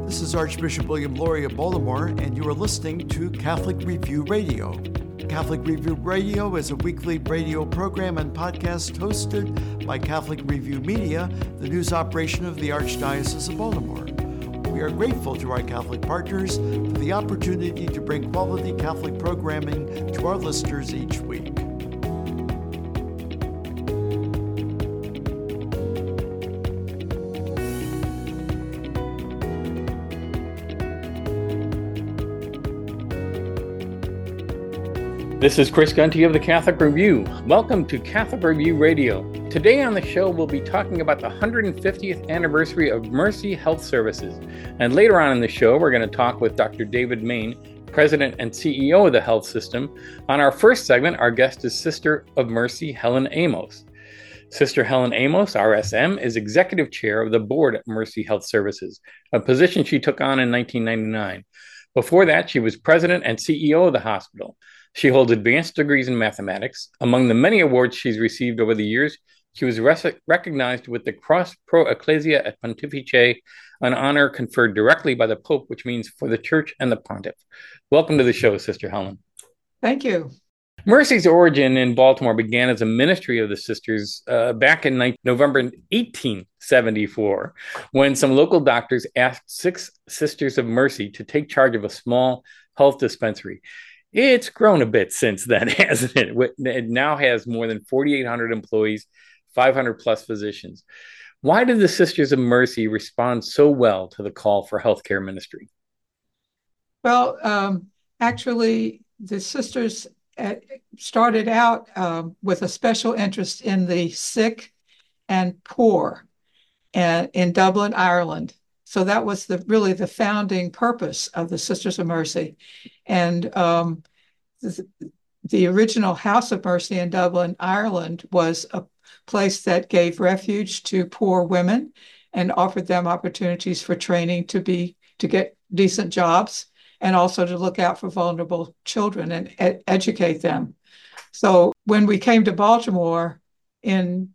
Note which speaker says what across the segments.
Speaker 1: This is Archbishop William Lori of Baltimore, and you are listening to Catholic Review Radio. Catholic Review Radio is a weekly radio program and podcast hosted by Catholic Review Media, the news operation of the Archdiocese of Baltimore. We are grateful to our Catholic partners for the opportunity to bring quality Catholic programming to our listeners each week.
Speaker 2: This is Chris Gunty of the Catholic Review. Welcome to Catholic Review Radio. Today on the show, we'll be talking about the 150th anniversary of Mercy Health Services. And later on in the show, we're going to talk with Dr. David Main, President and CEO of the health system. On our first segment, our guest is Sister of Mercy, Helen Amos. Sister Helen Amos, RSM, is Executive Chair of the Board at Mercy Health Services, a position she took on in 1999. Before that, she was President and CEO of the hospital. She holds advanced degrees in mathematics. Among the many awards she's received over the years, she was recognized with the Cross Pro Ecclesia et Pontifice, an honor conferred directly by the Pope, which means for the Church and the Pontiff. Welcome to the show, Sister Helen.
Speaker 3: Thank you.
Speaker 2: Mercy's origin in Baltimore began as a ministry of the sisters back in November 1874, when some local doctors asked 6 Sisters of Mercy to take charge of a small health dispensary. It's grown a bit since then, hasn't it? It now has more than 4,800 employees, 500 plus physicians. Why did the Sisters of Mercy respond so well to the call for healthcare ministry?
Speaker 3: Well, actually, the sisters started out with a special interest in the sick and poor in Dublin, Ireland. So that was really the founding purpose of the Sisters of Mercy. And the original House of Mercy in Dublin, Ireland, was a place that gave refuge to poor women and offered them opportunities for training to get decent jobs and also to look out for vulnerable children and educate them. So when we came to Baltimore in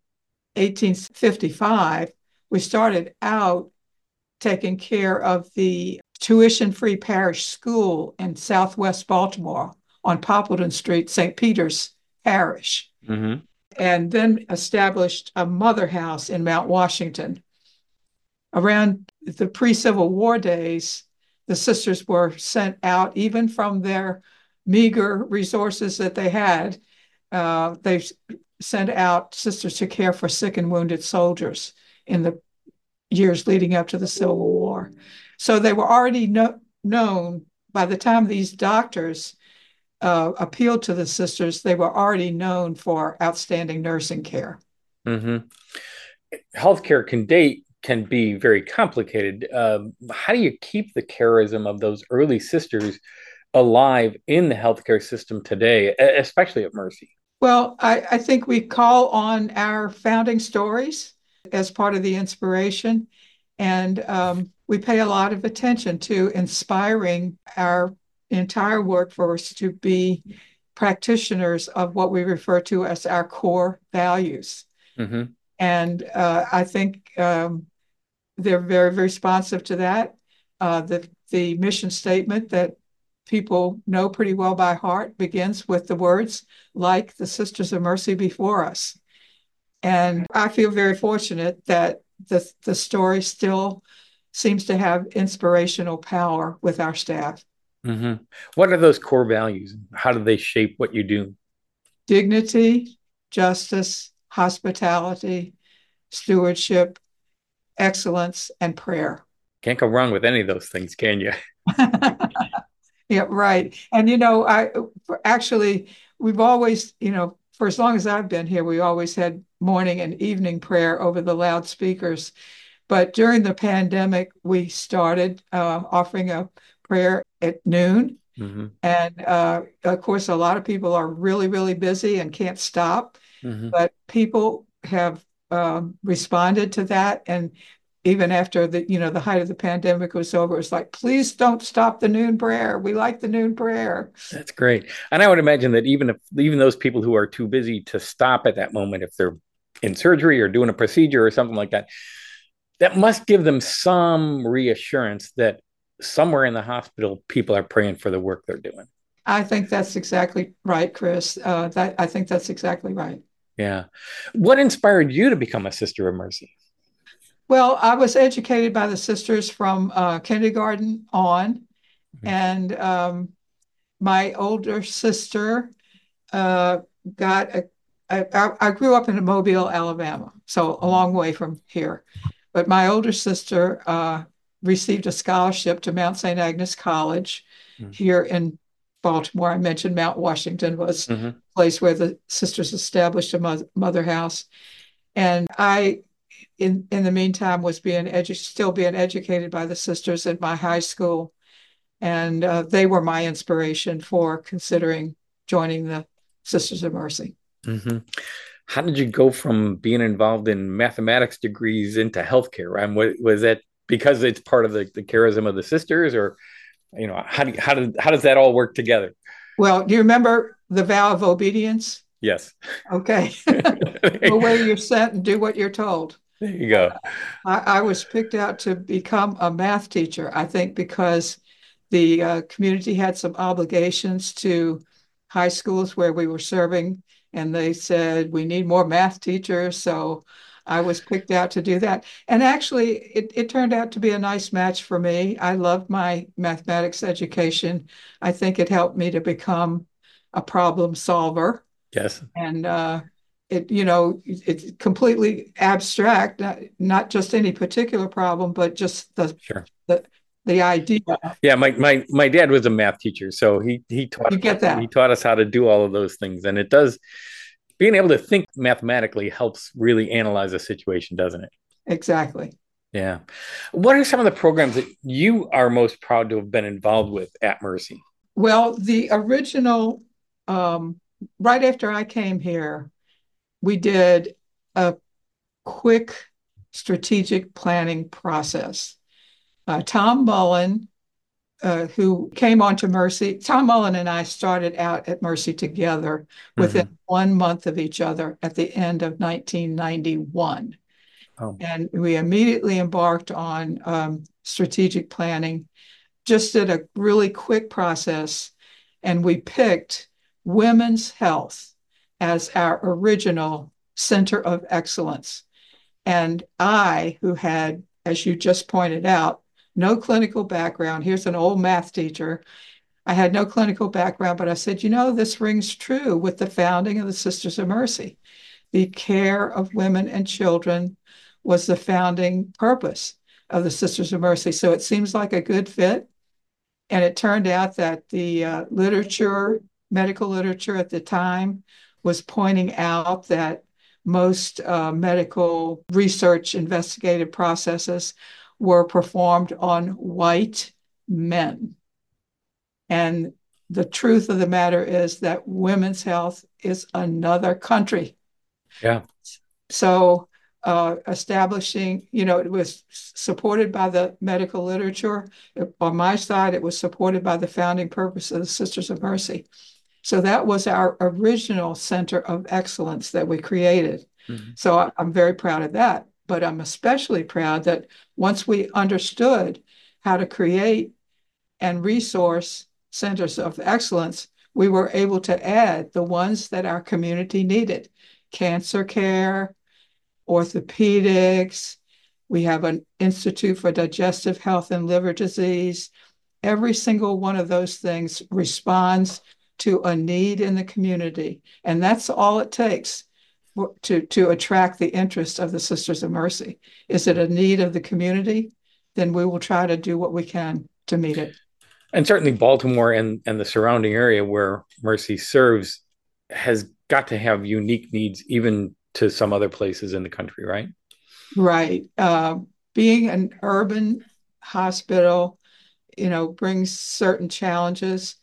Speaker 3: 1855, we started out taking care of the tuition-free parish school in Southwest Baltimore on Poppleton Street, St. Peter's Parish, and then established a mother house in Mount Washington. Around the pre-Civil War days, the sisters were sent out, even from their meager resources that they had. They sent out sisters to care for sick and wounded soldiers in the years leading up to the Civil War. So they were already known by the time these doctors appealed to the sisters. They were already known for outstanding nursing care.
Speaker 2: Healthcare can be very complicated. How do you keep the charism of those early sisters alive in the healthcare system today, especially at Mercy?
Speaker 3: Well, I think we call on our founding stories as part of the inspiration. And we pay a lot of attention to inspiring our entire workforce to be practitioners of what we refer to as our core values. And I think they're very, very responsive to that. The mission statement that people know pretty well by heart begins with the words, like the Sisters of Mercy before us. And I feel very fortunate that the story still seems to have inspirational power with our staff.
Speaker 2: What are those core values? How do they shape what you do?
Speaker 3: Dignity, justice, hospitality, stewardship, excellence, and prayer.
Speaker 2: Can't go wrong with any of those things, can you?
Speaker 3: Yeah, right. And, we've always, for as long as I've been here, we always had morning and evening prayer over the loudspeakers. But during the pandemic, we started offering a prayer at noon. And of course, a lot of people are really, really busy and can't stop. But people have responded to that. And even after the height of the pandemic was over, it's like, please don't stop the noon prayer. We like the noon prayer.
Speaker 2: That's great. And I would imagine that even those people who are too busy to stop at that moment, if they're in surgery or doing a procedure or something like that, That must give them some reassurance that somewhere in the hospital, people are praying for the work they're doing.
Speaker 3: I think that's exactly right, Chris. I think that's exactly right.
Speaker 2: Yeah. What inspired you to become a Sister of Mercy?
Speaker 3: Well, I was educated by the sisters from kindergarten on,
Speaker 2: Mhm.
Speaker 3: and my older sister uh, got I grew up in Mobile, Alabama, so a long way from here. But my older sister received a scholarship to Mount St. Agnes College here in Baltimore. I mentioned Mount Washington was
Speaker 2: Mm-hmm.
Speaker 3: a place where the sisters established a mother house. And I, in the meantime, was still being educated by the sisters at my high school. And they were my inspiration for considering joining the Sisters of Mercy.
Speaker 2: Mm-hmm. How did you go from being involved in mathematics degrees into healthcare? And was that because it's part of the charism of the sisters, or how does that all work together?
Speaker 3: Well, do you remember the vow of obedience?
Speaker 2: Yes.
Speaker 3: Okay. Go
Speaker 2: There
Speaker 3: where you're sent and do what you're told.
Speaker 2: you go.
Speaker 3: I was picked out to become a math teacher, I think, because the community had some obligations to high schools where we were serving, and they said, we need more math teachers. So I was picked out to do that. And actually, it turned out to be a nice match for me. I loved my mathematics education. I think it helped me to become a problem solver.
Speaker 2: Yes.
Speaker 3: And it's completely abstract, not just any particular problem, but just
Speaker 2: Sure.
Speaker 3: the idea.
Speaker 2: Yeah, my dad was a math teacher, so he taught
Speaker 3: You get that.
Speaker 2: us how to do all of those things, and it does being able to think mathematically helps really analyze a situation, doesn't it?
Speaker 3: Exactly.
Speaker 2: Yeah. What are some of the programs that you are most proud to have been involved with at Mercy?
Speaker 3: Well, the original, right after I came here, we did a quick strategic planning process. Tom Mullen, who came on to Mercy, Tom Mullen and I started out at Mercy together within
Speaker 2: Mm-hmm.
Speaker 3: 1 month of each other at the end of 1991.
Speaker 2: Oh,
Speaker 3: And we immediately embarked on strategic planning, just did a really quick process, and we picked women's health as our original center of excellence. And I, who had, as you just pointed out, no clinical background, here's an old math teacher. I had no clinical background, but I said, this rings true with the founding of the Sisters of Mercy. The care of women and children was the founding purpose of the Sisters of Mercy. So it seems like a good fit. And it turned out that the medical literature at the time, was pointing out that most medical research investigative processes were performed on white men. And the truth of the matter is that women's health is another country.
Speaker 2: yeah.
Speaker 3: So establishing, it was supported by the medical literature. On my side, it was supported by the founding purpose of the Sisters of Mercy. So that was our original center of excellence that we created.
Speaker 2: Mm-hmm.
Speaker 3: So I'm very proud of that. But I'm especially proud that once we understood how to create and resource centers of excellence, we were able to add the ones that our community needed: cancer care, orthopedics. We have an Institute for Digestive Health and Liver Disease. Every single one of those things responds to a need in the community. And that's all it takes to attract the interest of the Sisters of Mercy. Is it a need of the community? Then we will try to do what we can to meet it.
Speaker 2: And certainly Baltimore and the surrounding area where Mercy serves has got to have unique needs, even to some other places in the country, right?
Speaker 3: Right. Being an urban hospital, brings certain challenges.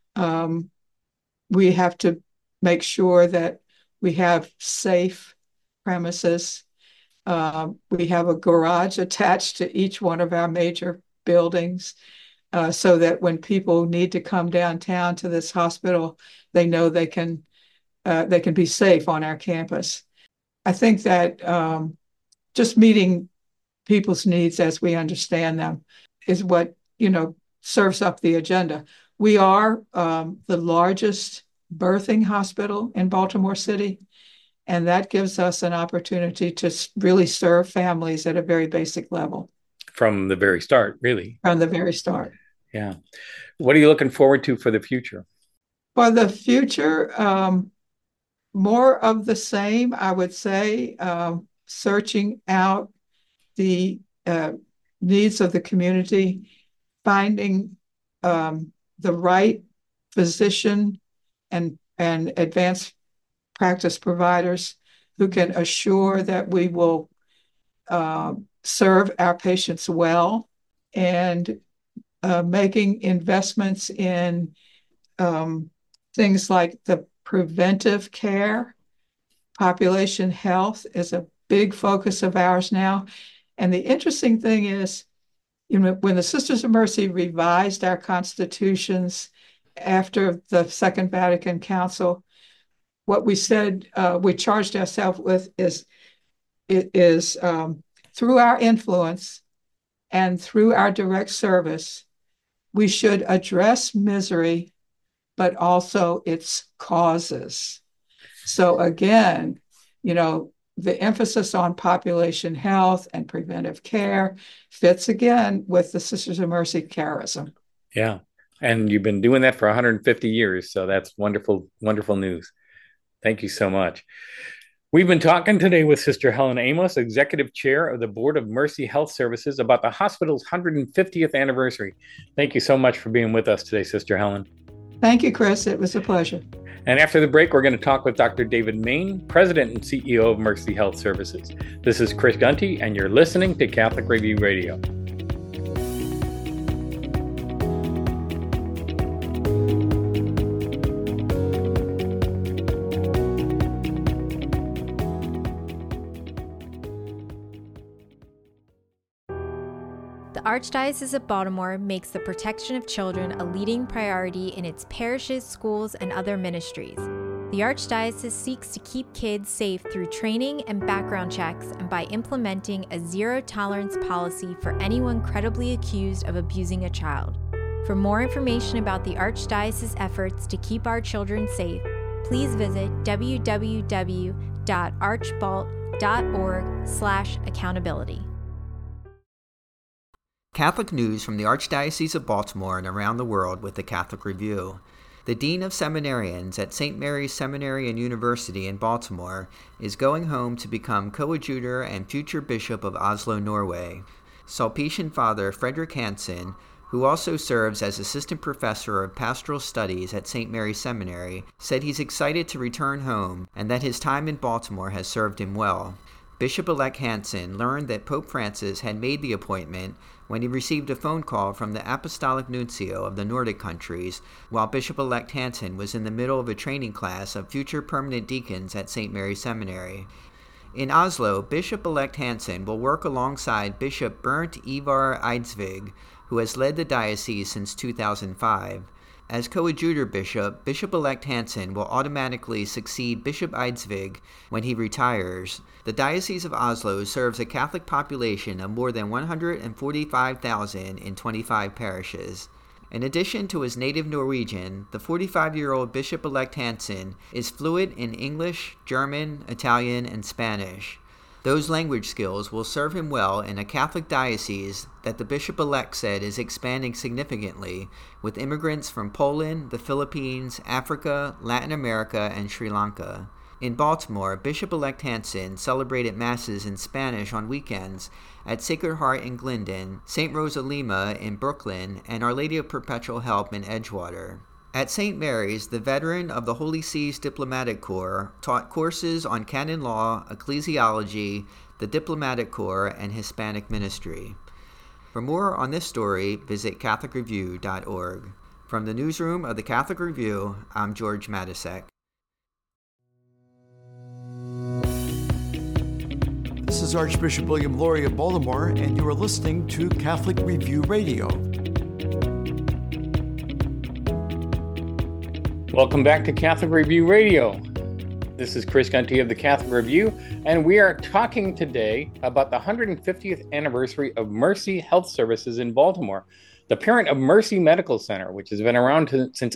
Speaker 3: We have to make sure that we have safe premises. We have a garage attached to each one of our major buildings, so that when people need to come downtown to this hospital, they know they can be safe on our campus. I think that just meeting people's needs as we understand them is what, serves up the agenda. We are the largest birthing hospital in Baltimore City, and that gives us an opportunity to really serve families at a very basic level.
Speaker 2: From the very start, really.
Speaker 3: From the very start.
Speaker 2: Yeah. What are you looking forward to for the future?
Speaker 3: For the future, more of the same, I would say, searching out the needs of the community, finding the right physician and advanced practice providers who can assure that we will serve our patients well, and making investments in things like the preventive care. Population health is a big focus of ours now. And the interesting thing is, when the Sisters of Mercy revised our constitutions after the Second Vatican Council, what we said, we charged ourselves with is through our influence and through our direct service, we should address misery, but also its causes. So again, the emphasis on population health and preventive care fits again with the Sisters of Mercy charism.
Speaker 2: Yeah. And you've been doing that for 150 years. So that's wonderful, wonderful news. Thank you so much. We've been talking today with Sister Helen Amos, Executive Chair of the Board of Mercy Health Services, about the hospital's 150th anniversary. Thank you so much for being with us today, Sister Helen.
Speaker 3: Thank you, Chris. It was a pleasure.
Speaker 2: And after the break, we're going to talk with Dr. David Main, President and CEO of Mercy Health Services. This is Chris Gunty, and you're listening to Catholic Review Radio.
Speaker 4: The Archdiocese of Baltimore makes the protection of children a leading priority in its parishes, schools, and other ministries. The Archdiocese seeks to keep kids safe through training and background checks, and by implementing a zero-tolerance policy for anyone credibly accused of abusing a child. For more information about the Archdiocese's efforts to keep our children safe, please visit www.archbalt.org/accountability.
Speaker 5: Catholic news from the Archdiocese of Baltimore and around the world with the Catholic Review. The Dean of Seminarians at St. Mary's Seminary and University in Baltimore is going home to become coadjutor and future Bishop of Oslo, Norway. Sulpician Father Frederick Hansen, who also serves as Assistant Professor of Pastoral Studies at St. Mary's Seminary, said he's excited to return home and that his time in Baltimore has served him well. Bishop-elect Hansen learned that Pope Francis had made the appointment when he received a phone call from the Apostolic Nuncio of the Nordic countries while Bishop-elect Hansen was in the middle of a training class of future permanent deacons at St. Mary's Seminary. In Oslo, Bishop-elect Hansen will work alongside Bishop Bernt Ivar Eidsvig, who has led the diocese since 2005. As coadjutor bishop, Bishop-elect Hansen will automatically succeed Bishop Eidsvig when he retires. The Diocese of Oslo serves a Catholic population of more than 145,000 in 25 parishes. In addition to his native Norwegian, the 45-year-old Bishop-elect Hansen is fluent in English, German, Italian, and Spanish. Those language skills will serve him well in a Catholic diocese that the bishop-elect said is expanding significantly, with immigrants from Poland, the Philippines, Africa, Latin America, and Sri Lanka. In Baltimore, Bishop-elect Hansen celebrated Masses in Spanish on weekends at Sacred Heart in Glendon, St. Rosa Lima in Brooklyn, and Our Lady of Perpetual Help in Edgewater. At St. Mary's, the veteran of the Holy See's Diplomatic Corps taught courses on canon law, ecclesiology, the Diplomatic Corps, and Hispanic ministry. For more on this story, visit CatholicReview.org. From the newsroom of the Catholic Review, I'm George Matysek.
Speaker 1: This is Archbishop William Lori of Baltimore, and you are listening to Catholic Review Radio.
Speaker 2: Welcome back to Catholic Review Radio. This is Chris Gunty of the Catholic Review, and we are talking today about the 150th anniversary of Mercy Health Services in Baltimore, the parent of Mercy Medical Center, which has been around since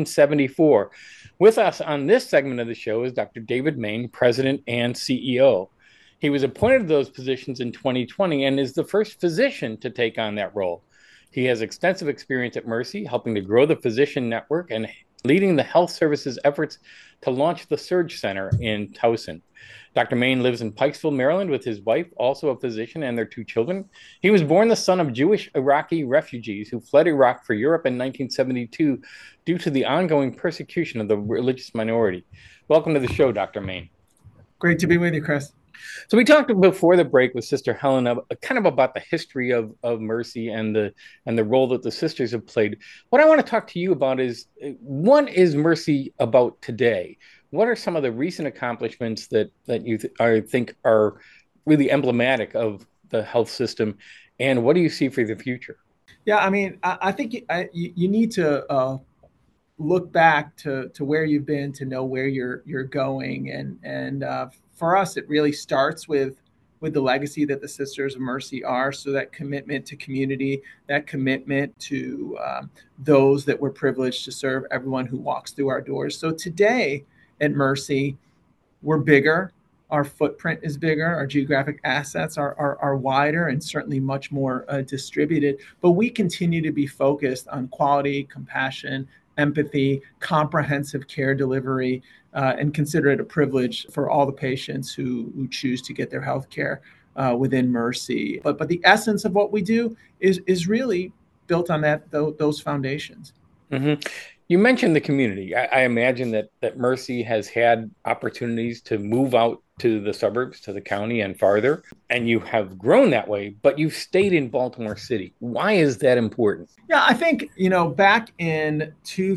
Speaker 2: 1874. With us on this segment of the show is Dr. David Main, President and CEO. He was appointed to those positions in 2020 and is the first physician to take on that role. He has extensive experience at Mercy, helping to grow the physician network and leading the health services efforts to launch the Surge Center in Towson. Dr. Main lives in Pikesville, Maryland, with his wife, also a physician, and their two children. He was born the son of Jewish Iraqi refugees who fled Iraq for Europe in 1972 due to the ongoing persecution of the religious minority. Welcome to the show, Dr. Main.
Speaker 6: Great to be with you, Chris.
Speaker 2: So we talked before the break with Sister Helen kind of about the history of Mercy and the role that the sisters have played. What I want to talk to you about is, what is Mercy about today? What are some of the recent accomplishments that you think are really emblematic of the health system, and what do you see for the future?
Speaker 6: Yeah, I mean, I think you need to look back to where you've been to know where you're going, and for us, it really starts with the legacy that the Sisters of Mercy are. So that commitment to community, that commitment to those that we're privileged to serve everyone who walks through our doors. So today at Mercy, we're bigger. Our footprint is bigger. Our geographic assets are wider and certainly much more distributed. But we continue to be focused on quality, compassion, empathy, comprehensive care delivery, and consider it a privilege for all the patients who choose to get their health care within Mercy. But the essence of what we do is really built on those foundations.
Speaker 2: Mm-hmm. You mentioned the community. I imagine that Mercy has had opportunities to move out to the suburbs, to the county and farther, and you have grown that way, but you've stayed in Baltimore City. Why is that important?
Speaker 6: Yeah, I think, back in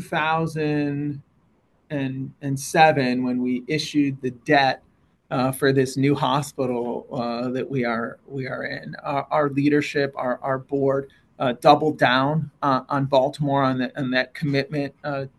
Speaker 6: 2007, when we issued the debt for this new hospital that we are in, our leadership, our board, doubled down on Baltimore, on that commitment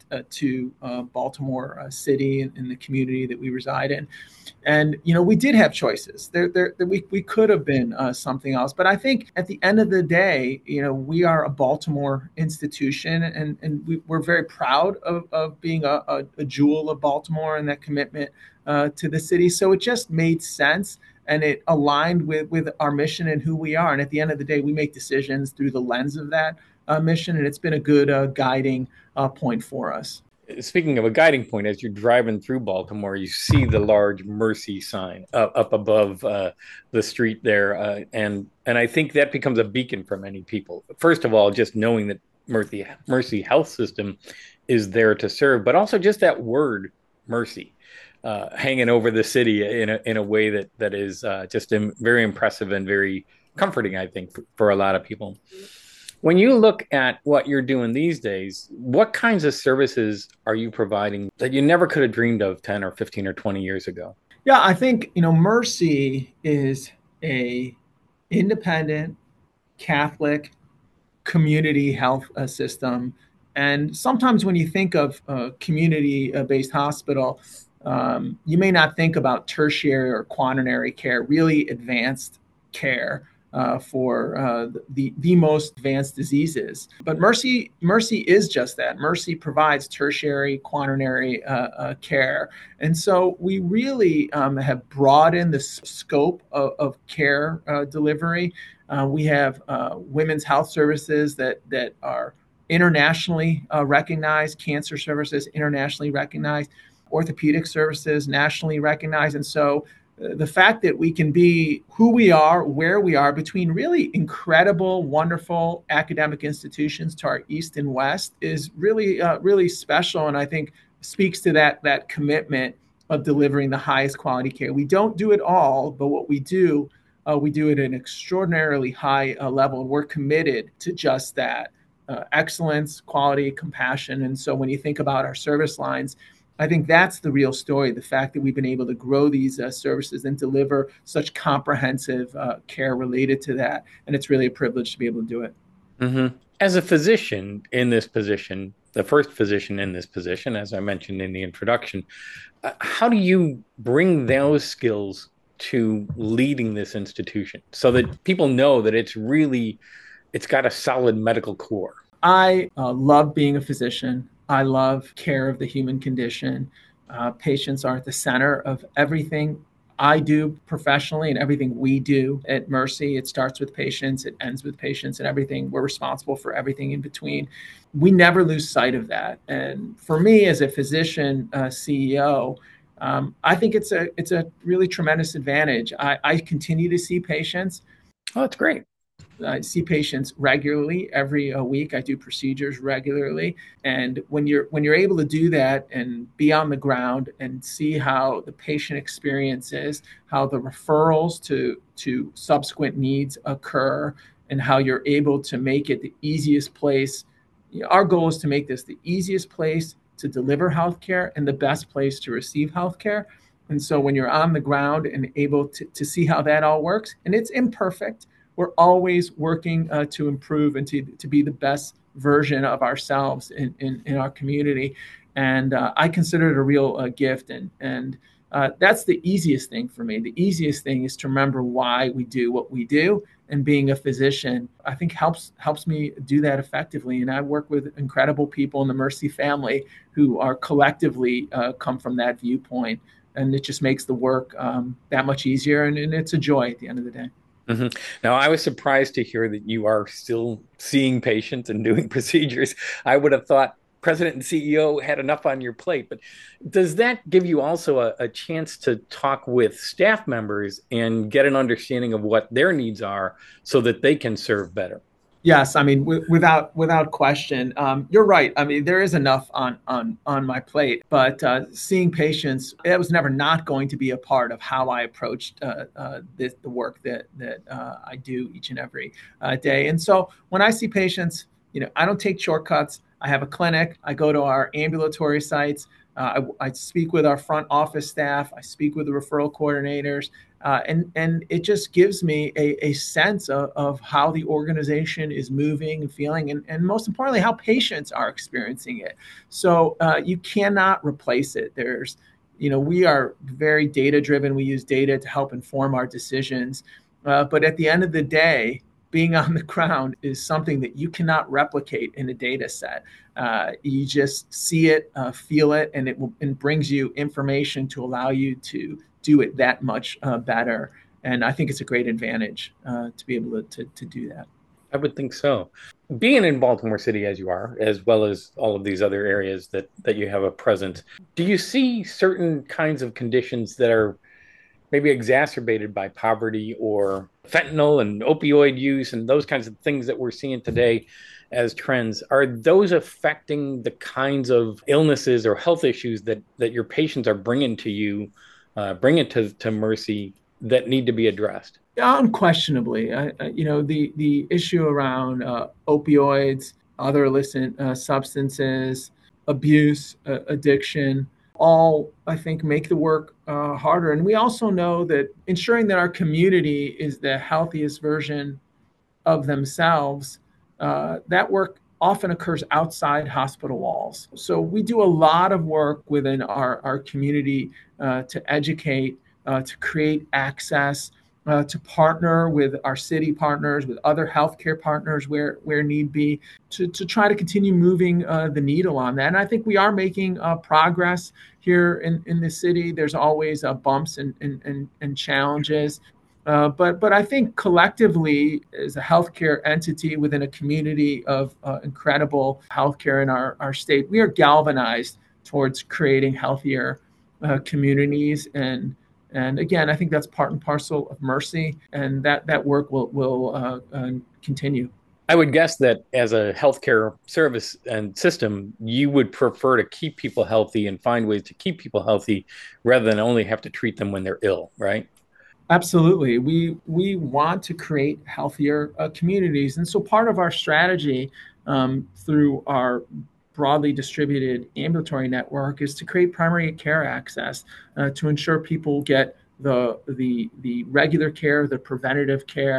Speaker 6: to Baltimore City and the community that we reside in. And, we did have choices. We could have been something else. But I think at the end of the day, we are a Baltimore institution, and we're very proud of being a jewel of Baltimore and that commitment to the city. So it just made sense. And it aligned with our mission and who we are. And at the end of the day, we make decisions through the lens of that mission. And it's been a good guiding point for us.
Speaker 2: Speaking of a guiding point, as you're driving through Baltimore, you see the large Mercy sign up above the street there. And I think that becomes a beacon for many people. First of all, just knowing that Mercy Health System is there to serve, but also just that word, mercy. Hanging over the city in a way that is just very impressive and very comforting, I think, for a lot of people. When you look at what you're doing these days, what kinds of services are you providing that you never could have dreamed of 10 or 15 or 20 years ago?
Speaker 6: Yeah, I think, Mercy is a independent Catholic community health system. And sometimes when you think of a community-based hospital, you may not think about tertiary or quaternary care, really advanced care for the most advanced diseases. But Mercy is just that. Mercy provides tertiary, quaternary care. And so we really have broadened the scope of care delivery. We have women's health services that are internationally recognized, cancer services internationally recognized, orthopedic services nationally recognized. And so the fact that we can be who we are, where we are, between really incredible, wonderful academic institutions to our east and west is really, really special. And I think speaks to that commitment of delivering the highest quality care. We don't do it all, but what we do at an extraordinarily high level. And we're committed to just that, excellence, quality, compassion. And so when you think about our service lines, I think that's the real story, the fact that we've been able to grow these services and deliver such comprehensive care related to that. And it's really a privilege to be able to do it.
Speaker 2: Mm-hmm. As a physician in this position, the first physician in this position, as I mentioned in the introduction. How do you bring those skills to leading this institution so that people know that it's got a solid medical core?
Speaker 6: I love being a physician. I love care of the human condition. Patients are at the center of everything I do professionally and everything we do at Mercy. It starts with patients, it ends with patients, and everything. We're responsible for everything in between. We never lose sight of that. And for me, as a physician CEO, I think it's a really tremendous advantage. I continue to see patients.
Speaker 2: Oh, that's great.
Speaker 6: I see patients regularly every week. I do procedures regularly, and when you're able to do that and be on the ground and see how the patient experience is, how the referrals to subsequent needs occur, and how you're able to make it the easiest place. Our goal is to make this the easiest place to deliver healthcare and the best place to receive healthcare. And so when you're on the ground and able to see how that all works, and it's imperfect, we're always working to improve and to be the best version of ourselves in our community. And I consider it a real gift. And that's the easiest thing for me. The easiest thing is to remember why we do what we do. And being a physician, I think helps me do that effectively. And I work with incredible people in the Mercy family who are collectively come from that viewpoint. And it just makes the work that much easier. And it's a joy at the end of the day.
Speaker 2: Mm-hmm. Now, I was surprised to hear that you are still seeing patients and doing procedures. I would have thought president and CEO had enough on your plate, but does that give you also a chance to talk with staff members and get an understanding of what their needs are so that they can serve better?
Speaker 6: Yes, I mean, without question, you're right. I mean, there is enough on my plate, but seeing patients, it was never not going to be a part of how I approached the work that I do each and every day. And so when I see patients, I don't take shortcuts. I have a clinic. I go to our ambulatory sites. I speak with our front office staff. I speak with the referral coordinators. And it just gives me a sense of how the organization is moving and feeling, and most importantly, how patients are experiencing it. So you cannot replace it. We are very data driven. We use data to help inform our decisions. But at the end of the day, being on the ground is something that you cannot replicate in a data set. You just see it, feel it, and it brings you information to allow you to do it that much better. And I think it's a great advantage to be able to do that.
Speaker 2: I would think so. Being in Baltimore City as you are, as well as all of these other areas that you have a presence, do you see certain kinds of conditions that are maybe exacerbated by poverty or fentanyl and opioid use and those kinds of things that we're seeing today as trends? Are those affecting the kinds of illnesses or health issues that your patients are bringing to you, bringing to Mercy, that need to be addressed?
Speaker 6: Unquestionably, the issue around opioids, other illicit substances, abuse, addiction, all, I think, make the work harder. And we also know that ensuring that our community is the healthiest version of themselves, that work often occurs outside hospital walls. So we do a lot of work within our community to educate, to create access, to partner with our city partners, with other healthcare partners where need be, to try to continue moving the needle on that. And I think we are making progress here in the city. There's always bumps and challenges. But I think collectively, as a healthcare entity within a community of incredible healthcare in our state, we are galvanized towards creating healthier communities. And again, I think that's part and parcel of Mercy, and that work will continue.
Speaker 2: I would guess that as a healthcare service and system, you would prefer to keep people healthy and find ways to keep people healthy rather than only have to treat them when they're ill, right?
Speaker 6: Absolutely. We want to create healthier communities. And so part of our strategy through our broadly distributed ambulatory network is to create primary care access to ensure people get the regular care, the preventative care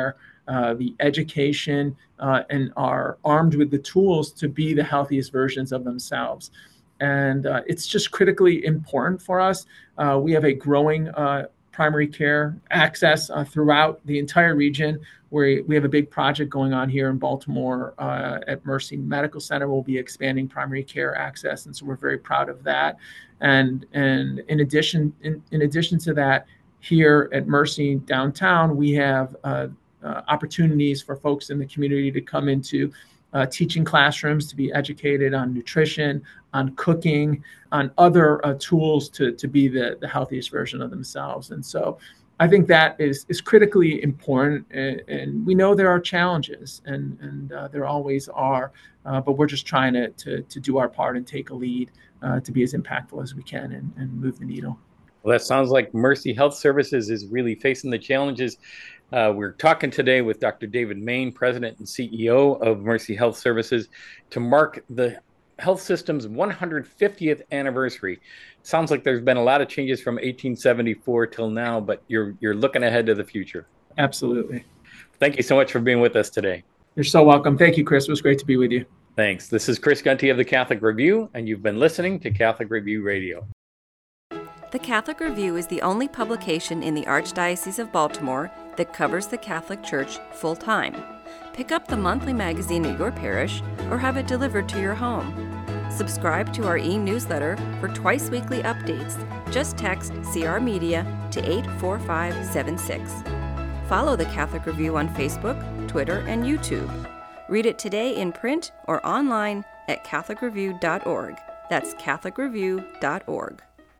Speaker 6: the education, and are armed with the tools to be the healthiest versions of themselves. And it's just critically important for us. We have a growing primary care access throughout the entire region. We have a big project going on here in Baltimore at Mercy Medical Center. We'll be expanding primary care access, and so we're very proud of that. And in addition to that, here at Mercy downtown, we have opportunities for folks in the community to come into teaching classrooms to be educated on nutrition, on cooking, on other tools to be the healthiest version of themselves. And so I think that is critically important. And we know there are challenges, and there always are, but we're just trying to do our part and take a lead to be as impactful as we can and move the needle.
Speaker 2: Well, that sounds like Mercy Health Services is really facing the challenges. We're talking today with Dr. David Main, President and CEO of Mercy Health Services, to mark the health system's 150th anniversary. Sounds like there's been a lot of changes from 1874 till now, but you're looking ahead to the future.
Speaker 6: Absolutely.
Speaker 2: Thank you so much for being with us today.
Speaker 6: You're so welcome. Thank you, Chris. It was great to be with you.
Speaker 2: Thanks. This is Chris Gunty of the Catholic Review, and you've been listening to Catholic Review Radio.
Speaker 7: The Catholic Review is the only publication in the Archdiocese of Baltimore that covers the Catholic Church full-time. Pick up the monthly magazine at your parish or have it delivered to your home. Subscribe to our e-newsletter for twice-weekly updates. Just text CR Media to 84576. Follow the Catholic Review on Facebook, Twitter, and YouTube. Read it today in print or online at catholicreview.org. That's catholicreview.org.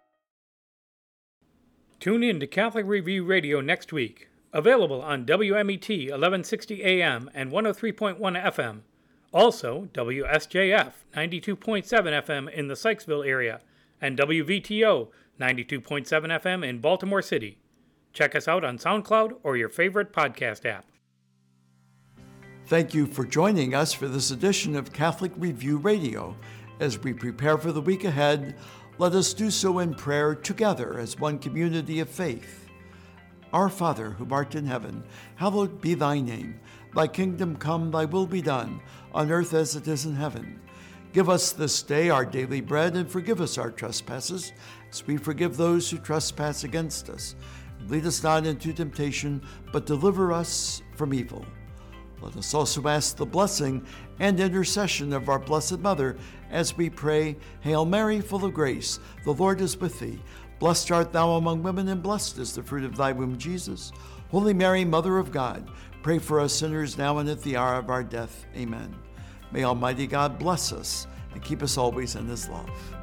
Speaker 2: Tune in to Catholic Review Radio next week. Available on WMET 1160 AM and 103.1 FM. Also, WSJF 92.7 FM in the Sykesville area and WVTO 92.7 FM in Baltimore City. Check us out on SoundCloud or your favorite podcast app.
Speaker 1: Thank you for joining us for this edition of Catholic Review Radio. As we prepare for the week ahead, let us do so in prayer together as one community of faith. Our Father, who art in heaven, hallowed be thy name. Thy kingdom come, thy will be done, on earth as it is in heaven. Give us this day our daily bread, and forgive us our trespasses, as we forgive those who trespass against us. And lead us not into temptation, but deliver us from evil. Let us also ask the blessing and intercession of our Blessed Mother as we pray, Hail Mary, full of grace, the Lord is with thee. Blessed art thou among women, and blessed is the fruit of thy womb, Jesus. Holy Mary, Mother of God, pray for us sinners now and at the hour of our death. Amen. May Almighty God bless us and keep us always in his love.